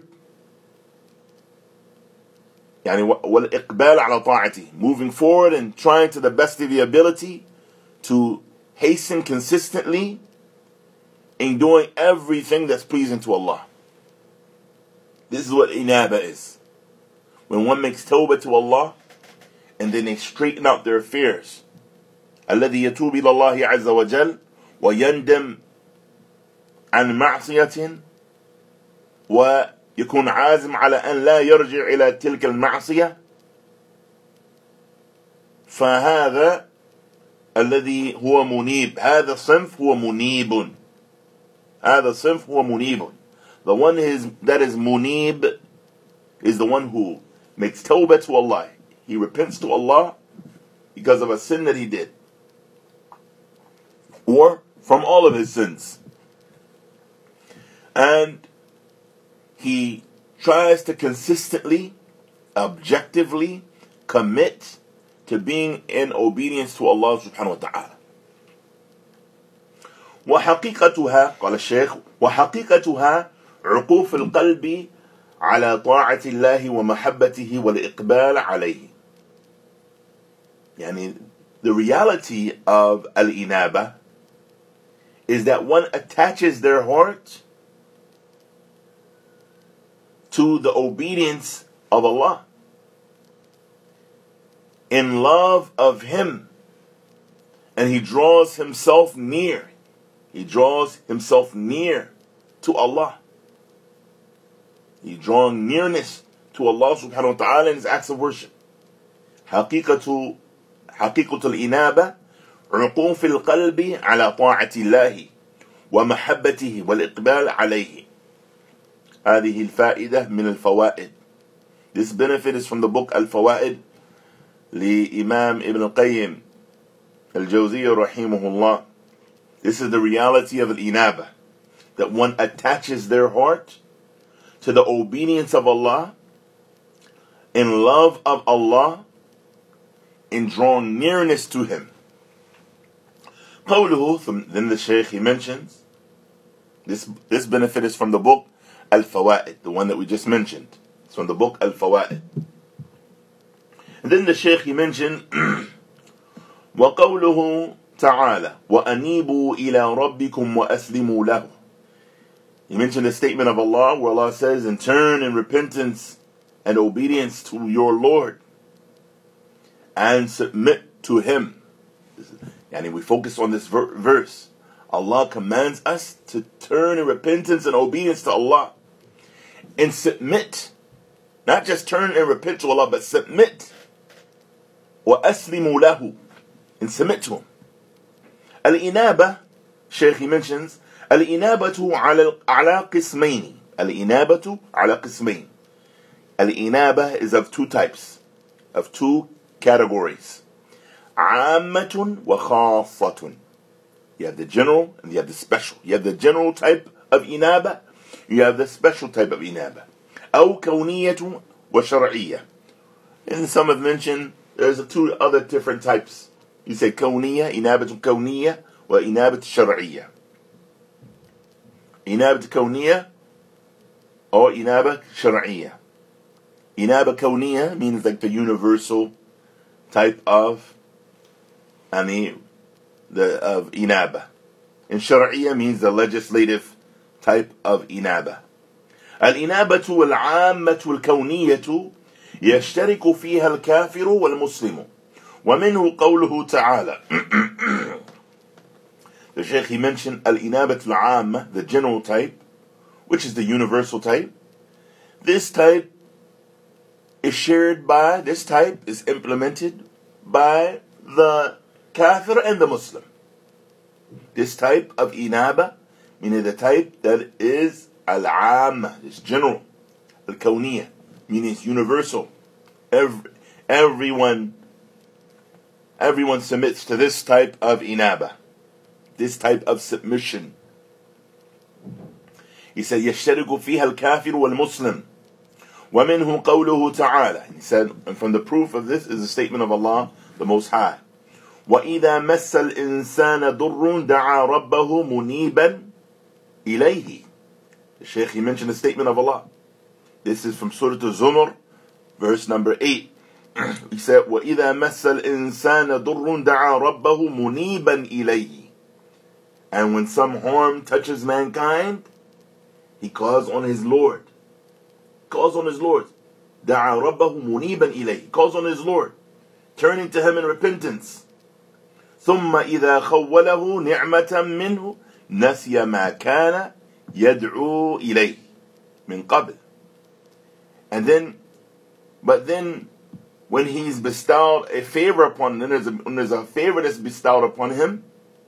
يعني والإقبال على طاعته, moving forward and trying to the best of the ability to hasten consistently in doing everything that's pleasing to Allah. This is what inaba is. When one makes tawbah to Allah and then they straighten out their affairs. الذي يتوب إلى الله عز وجل ويندم عن معصية ويكون عازم على أن لا يرجع إلى تلك المعصية، فهذا الذي هو منيب. هذا الصنف هو منيب. هذا الصنف هو منيب. The one is, that is munib is the one who makes tawbah to Allah. He repents to Allah because of a sin that he did, or from all of his sins, and he tries to consistently, objectively commit to being in obedience to Allah subhanahu wa ta'ala. وحقيقتها قال الشيخ وحقيقتها عقوف القلب على طاعة الله ومحبته والإقبال عليه. يعني the reality of al-inaba is that one attaches their heart to the obedience of Allah, in love of Him, and he draws himself near. He draws himself near to Allah. He drawing nearness to Allah subhanahu wa ta'ala in his acts of worship. حقيقة حقيقة الإنابة عقوف القلب على طاعة الله ومحبته والإقبال عليه. هذه الفائدة من الفوائد. This benefit is from the book Al-Fawaid لإمام Ibn al-Qayyim al-Jawziyya rahimahullah. This is the reality of al-inaba, that one attaches their heart to the obedience of Allah, in love of Allah, in drawing nearness to Him. قوله, then the Shaykh, he mentions, this, this benefit is from the book Al-Fawaid, the one that we just mentioned. It's from the book Al-Fawaid. And then the Shaykh, he mentioned, وَقَوْلُهُ تَعَالَى وَأَنِيبُوا إِلَىٰ رَبِّكُمْ وَأَسْلِمُوا لَهُ. He mentioned the statement of Allah where Allah says, and turn in repentance and obedience to your Lord and submit to Him. And we focus on this ver- verse. Allah commands us to turn in repentance and obedience to Allah and submit. Not just turn and repent to Allah, but submit. وَأَسْلِمُوا لَهُ, and submit to Him. Al-inaba, Shaykh he mentions, Al-inabatu ala qismayn. Al-inabatu ala qismayn. Al-inaba is of two types, of two categories. عامة وخاصة. You have the general and you have the special. You have the general type of inaba, you have the special type of inaba. أو كونية وشرعية. And some have mentioned there's two other different types. You say كونية, إنابة كونية, وإنابة شرعية. إنابة كونية or إنابة شرعية. إنابة كونية means like the universal type of, I mean, the of inaba. And شرعية means the legislative type of inaba. الإنابة العامة الكونية يشترك فيها الكافر والمسلم ومنه قوله تعالى. The Shaykh he mentioned الإنابة العامة, the general type, which is the universal type. This type is shared by, this type is implemented by the kafir and the Muslim. This type of inaba, meaning the type that is al-amma, it's general. Al-kawniyah, meaning it's universal. Every, everyone, everyone submits to this type of inaba, this type of submission. He said, يَشْتَرِكُ فِيهَا الْكَافِرُ وَالْمُسْلِمُ وَمِنْهُ قَوْلُهُ تَعَالَى. He said, and from the proof of this is the statement of Allah, the Most High. وَإِذَا مَسَّ الْإِنسَانَ ضُرٌّ دَعَى رَبَّهُ مُنِيبًا إِلَيْهِ. The Shaykh, he mentioned the statement of Allah. This is from Surah Al-Zumar, verse number eight. He said, وَإِذَا مَسَّ الْإِنسَانَ ضُرٌّ دَعَى رَبَّهُ مُنِيبًا إِلَيْهِ. And when some harm touches mankind, he calls on his Lord. Calls on his Lord. دَعَى رَبَّهُ مُنِيبًا إِلَيْهِ. Calls on his Lord, turning to him in repentance. ثُمَّ إِذَا خَوَّلَهُ نِعْمَةً مِّنْهُ نَسِيَ مَا كَانَ يَدْعُو إِلَيْهِ مِنْ قَبْلِ. And then, but then, when he's bestowed a favor upon him, there's a, when there's a favor that's bestowed upon him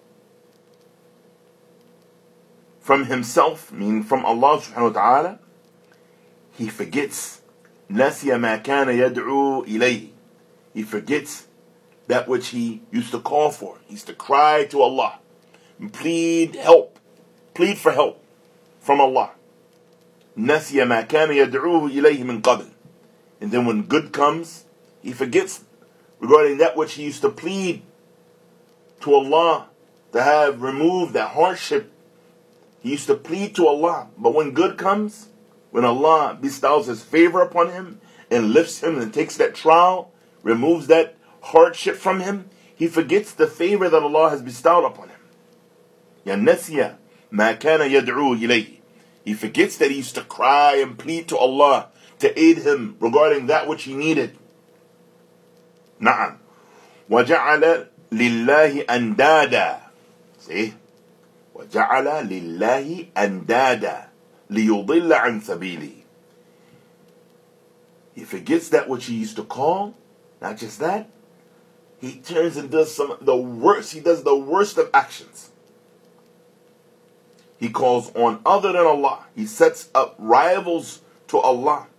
from himself, meaning from Allah subhanahu wa ta'ala, he forgets. نَسِيَ مَا كَانَ يَدْعُو إِلَيْهِ. He forgets that which he used to call for. He used to cry to Allah and plead help, plead for help from Allah. نَسِيَ مَا كَانَ يَدْعُوهُ إِلَيْهِ مِنْ قَبْلِ. And then when good comes, he forgets regarding that which he used to plead to Allah to have removed that hardship. He used to plead to Allah. But when good comes, when Allah bestows His favor upon him and lifts him and takes that trial, removes that hardship from him, he forgets the favor that Allah has bestowed upon him. يَنَّسِيَ مَا كَانَ يَدْعُو إِلَيْهِ. He forgets that he used to cry and plead to Allah to aid him regarding that which he needed. نعم. وَجَعَلَ لِلَّهِ أَنْدَادًا. See? وَجَعَلَ لِلَّهِ أَنْدَادًا لِيُضِلَّ عَنْ سَبِيلِهِ. He forgets that which he used to call. Not just that, he turns and does some the worst. He does the worst of actions. He calls on other than Allah. He sets up rivals to Allah.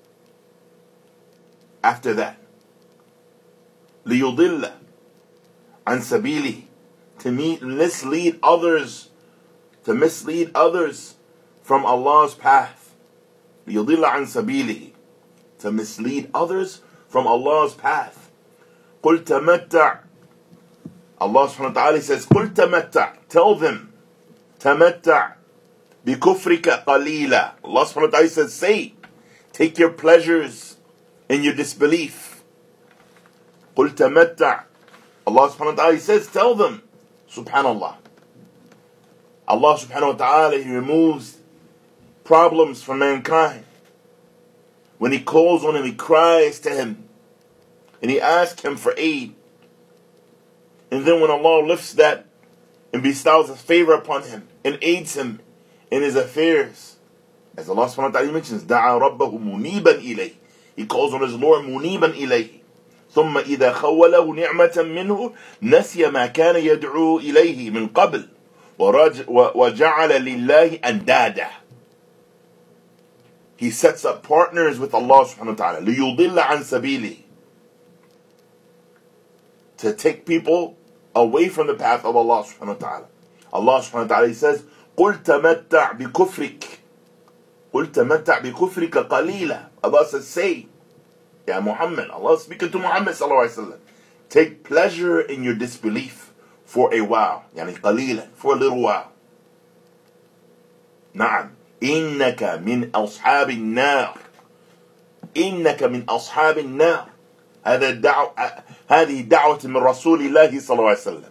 After that, لِيُضِلَّ عَنْ سَبِيلِهِ, to meet, mislead others, to mislead others from Allah's path. لِيُضِلَّ عَنْ سَبِيلِهِ, to mislead others from Allah's path. قُلْ تَمَتَّعْ. Allah subhanahu wa ta'ala says, قُلْ تَمَتَّعْ. Tell them, تَمَتَّعْ بِكُفْرِكَ قَلِيلًا. Allah subhanahu wa ta'ala says, say, take your pleasures in your disbelief. قُلْ تَمَتَّعْ. Allah subhanahu wa ta'ala says, tell them, subhanallah. Allah subhanahu wa ta'ala, He removes problems from mankind. When he calls on him, he cries to him, and he asks him for aid. And then when Allah lifts that and bestows His favor upon him and aids him in his affairs, As Allah subhanahu wa ta'ala mentions, دَعَى رَبَّهُ مُنِيبًا إِلَيْهِ. He calls on his Lord مُنِيبًا إِلَيْهِ. ثم إذا خوله نعمة منه نسي ما كان يدعو إليه من قبل وجعل لله أندادا. He sets up partners with Allah subhanahu wa ta'ala ليضل عن سبيله, to take people away from the path of Allah subhanahu wa ta'ala. Allah subhanahu wa ta'ala says, قُلْ تَمَتَّعْ بِكُفْرِكَ قُلْ تَمَتَّعْ بِكُفْرِكَ قَلِيلًا. Allah says, say, Ya Muhammad, Allah is speaking to Muhammad sallallahu alaihi wasallam, take pleasure in your disbelief for a while, yani قليلا, for a little while. نعم. إنك من أصحاب النار. إنك من أصحاب النار. هذا الدعوة هذه دعوة من رسول الله صلى الله عليه وسلم.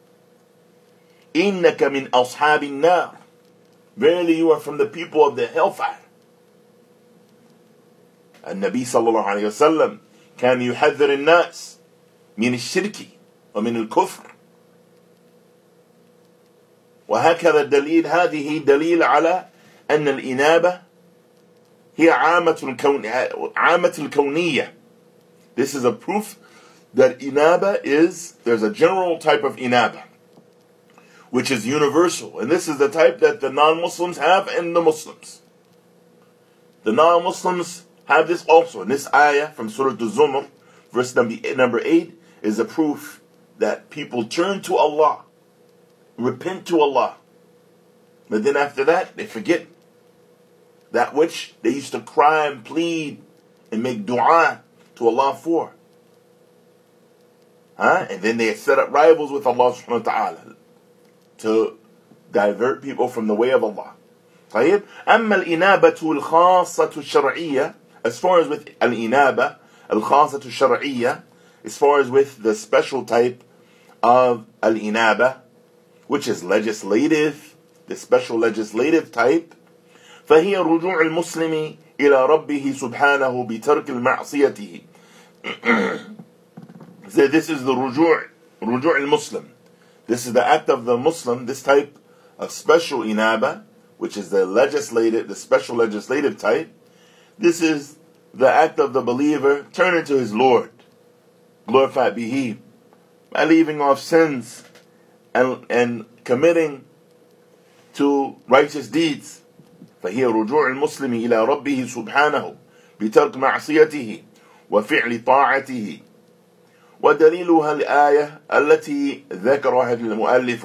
إنك من أصحاب النار. Verily you are from the people of the hellfire. النبي صلى الله عليه وسلم كان يحذر الناس من الشرك ومن الكفر. وهكذا الدليل هذه دليل على أن الإنابة هي عامة الكون عامة الكونية. This is a proof that inaba is, there's a general type of inaba which is universal, and this is the type that the non-Muslims have and the Muslims. The non-Muslims have this also. And this ayah from Surah Al-Zumar, verse number eight, is a proof that people turn to Allah, repent to Allah, but then after that they forget that which they used to cry and plead and make dua to Allah for. Huh? And then they set up rivals with Allah subhanahu wa ta'ala to divert people from the way of Allah. طيب. أما الإنابة الخاصة الشرعية, as far as with al-inaba al-khasatu shar'iyya, as far as with the special type of al-inaba, which is legislative, the special legislative type, فهي رجوع المسلم إلى ربه سبحانه بترك المعصيته. So this is the ruju' ruju' al-Muslim. This is the act of the Muslim, this type of special inaba, which is the legislative, the special legislative type. This is the act of the believer turning to his Lord, glorified be He, by leaving off sins and, and committing to righteous deeds. فهي رجوع المسلم إلى ربه سبحانه بترك معصيته وفعل طاعته. ودليلها الآية التي ذكرها المؤلف.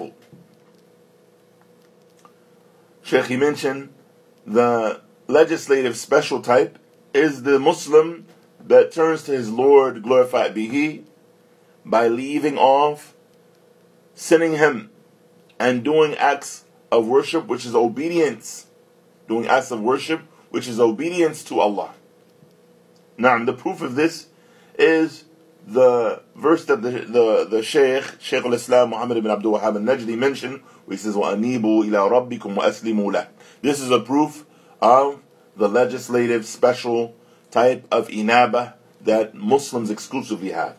Sheikh, he mentioned the legislative special type is the Muslim that turns to his Lord, glorified be He, by leaving off sinning Him and doing acts of worship, which is obedience. Doing acts of worship, which is obedience to Allah. Now, the proof of this is the verse that the the, the Shaykh, Shaykh al-Islam Muhammad ibn Abdul Wahhab al-Najdi mentioned, where he says, وَأَنِيبُوا إِلَىٰ رَبِّكُمْ وَأَسْلِمُوا لَهُ. This is a proof of the legislative special type of inaba that Muslims exclusively have.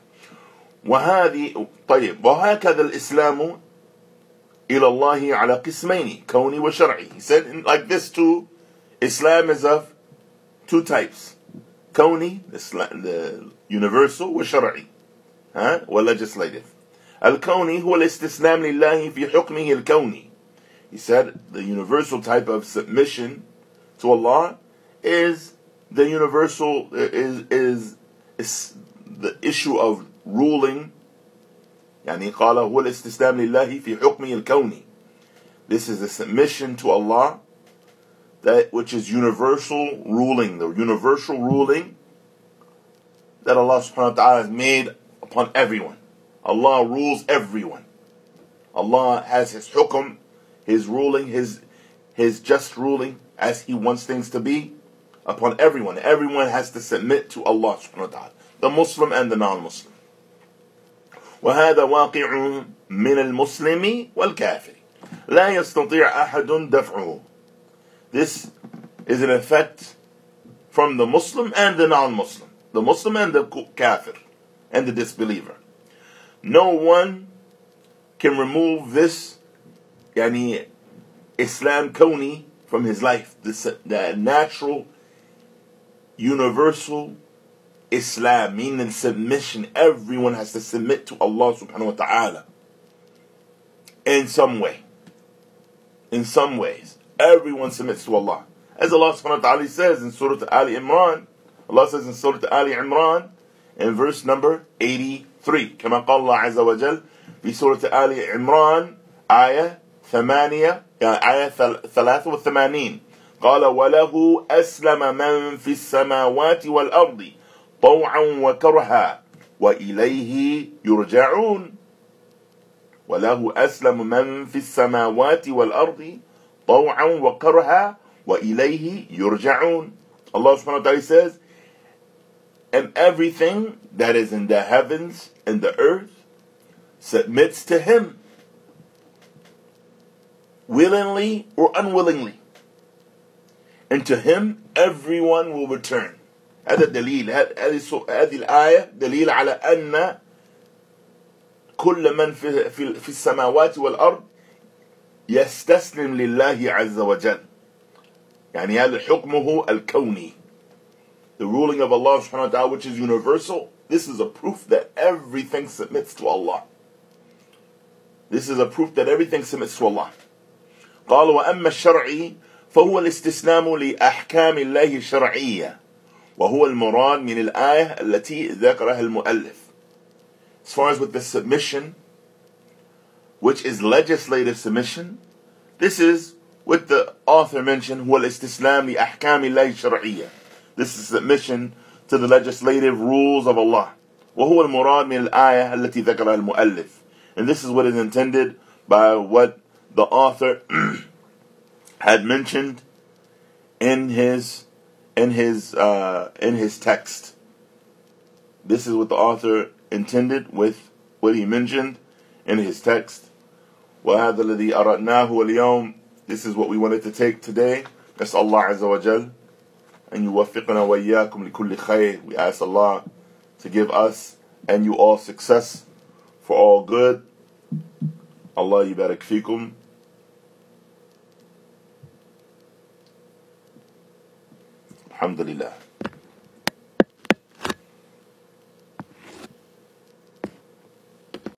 وهذه طيب وهكذا الإسلام إلى الله على قسمين كوني وشرعي. He said like this too, Islam is of two types. كوني, the universal, وشرعي, huh? وlegislative. الكوني هو الاستسلام لله في حكمه الكوني. He said the universal type of submission to Allah is the universal is is, is the issue of ruling. يعني قال هو الاستسلام لله في حكمه الكوني. This is the submission to Allah, that which is universal ruling, the universal ruling that Allah subhanahu wa ta'ala has made upon everyone. Allah rules everyone. Allah has His hukm, His ruling, His His just ruling as He wants things to be upon everyone. Everyone has to submit to Allah subhanahu wa ta'ala, the Muslim and the non-Muslim. وهذا واقع من المسلم والكافر لا يستطيع أحد دفعه. This is an effect from the Muslim and the non-Muslim, the Muslim and the kafir and the disbeliever. No one can remove this يعني Islam koni from his life. The, the natural, universal Islam, meaning submission. Everyone has to submit to Allah subhanahu wa ta'ala. In some way. In some ways. Everyone submits to Allah. As Allah subhanahu wa ta'ala says in Surah Ali Imran, Allah says in Surah Ali Imran, in verse number eighty-three, كما قال الله عز وجل في سورة آل عمران آية ثمانية آية ثلاثة وثمانين قال وله أسلم من في السماوات والأرض طوعا وكرها وإليه يرجعون وله أسلم من في السماوات والأرض طوعا وكرها وإليه يرجعون. Allah subhanahu wa ta'ala says, and everything that is in the heavens and the earth submits to him, willingly or unwillingly, and to him everyone will return. هذا الدليل هذه الآية دليل على أن كل من في في السماوات والأرض يستسلم لله عز وجل. يعني هذا حكمه الكوني. The ruling of Allah subhanahu wa ta'ala, which is universal. This is a proof that everything submits to Allah. This is a proof that everything submits to Allah. قال وأما الشرعي فهو الاستسلام لأحكام الله الشرعية وهو المراد من الآية التي ذكرها المؤلف. As far as with the submission, which is legislative submission, this is what the author mentioned, هو الاستسلام لأحكام الله الشرعية. This is submission to the legislative rules of Allah. وهو المراد من الآية التي ذكرها المؤلف. And this is what is intended by what the author had mentioned in his in his uh, in his text. This is what the author intended with what he mentioned in his text. وهذا الذي أردناه اليوم. This is what we wanted to take today. نسأل الله عز وجل أن يوفقنا وإياكم لكل خير. We ask Allah to give us and you all success for all good. Allah يبارك فيكم. الحمد لله.